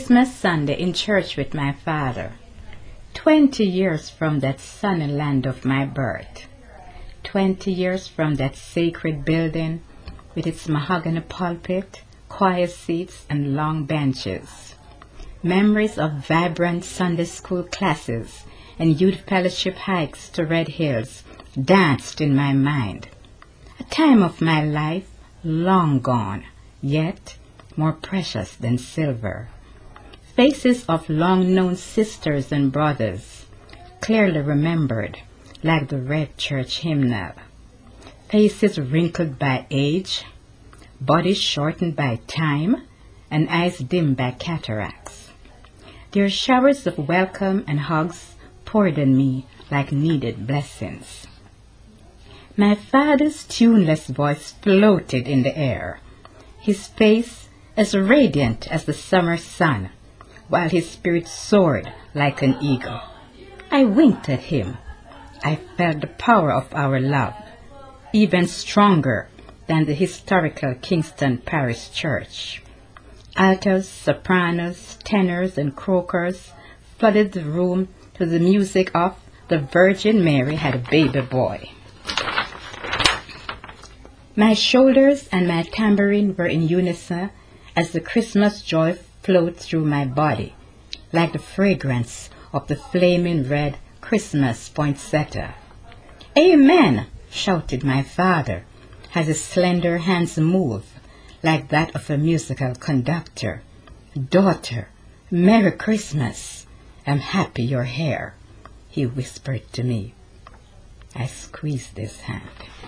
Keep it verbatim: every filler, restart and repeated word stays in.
Christmas Sunday in church with my father. Twenty years from that sunny land of my birth. Twenty years from that sacred building with its mahogany pulpit, choir seats, and long benches. Memories of vibrant Sunday school classes and youth fellowship hikes to Red Hills danced in my mind. A time of my life long gone, yet more precious than silver. Faces of long-known sisters and brothers, clearly remembered, like the red church hymnal. Faces wrinkled by age, bodies shortened by time, and eyes dimmed by cataracts. Their showers of welcome and hugs poured on me like needed blessings. My father's tuneless voice floated in the air, his face as radiant as the summer sun, while his spirit soared like an eagle. I winked at him. I felt the power of our love, even stronger than the historical Kingston Parish Church. Altos, sopranos, tenors, and croakers flooded the room to the music of The Virgin Mary Had a Baby Boy. My shoulders and my tambourine were in unison as the Christmas joy flowed through my body, like the fragrance of the flaming red Christmas poinsettia. "Amen!" shouted my father, as his slender hands moved like that of a musical conductor. "Daughter, Merry Christmas! I'm happy you're here," he whispered to me. I squeezed his hand.